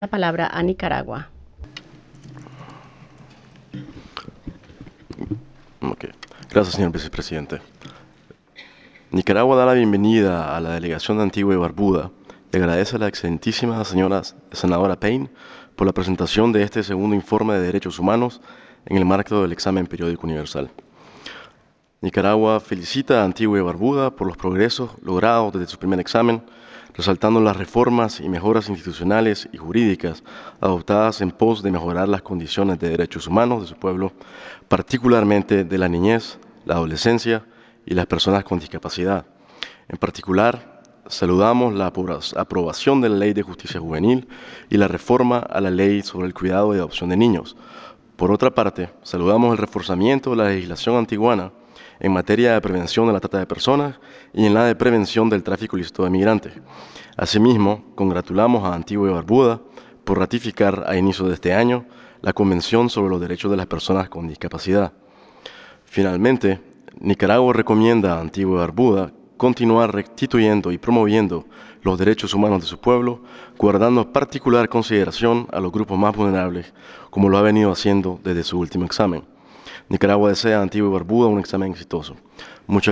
la palabra a Nicaragua. Ok. Gracias, señor vicepresidente. Nicaragua da la bienvenida a la delegación de Antigua y Barbuda y agradece a la excelentísima señora senadora Payne por la presentación de este segundo informe de derechos humanos en el marco del examen periódico universal. Nicaragua felicita a Antigua y Barbuda por los progresos logrados desde su primer examen, resaltando las reformas y mejoras institucionales y jurídicas adoptadas en pos de mejorar las condiciones de derechos humanos de su pueblo, particularmente de la niñez, la adolescencia y las personas con discapacidad. En particular, saludamos la aprobación de la Ley de Justicia Juvenil y la reforma a la Ley sobre el cuidado y adopción de niños. Por otra parte, saludamos el reforzamiento de la legislación antiguana en materia de prevención de la trata de personas y en la de prevención del tráfico ilícito de migrantes. Asimismo, congratulamos a Antigua y Barbuda por ratificar a inicio de este año la Convención sobre los Derechos de las Personas con Discapacidad. Finalmente, Nicaragua recomienda a Antigua y Barbuda continuar restituyendo y promoviendo los derechos humanos de su pueblo, guardando particular consideración a los grupos más vulnerables, como lo ha venido haciendo desde su último examen. Nicaragua desea a Antigua y Barbuda un examen exitoso. Muchas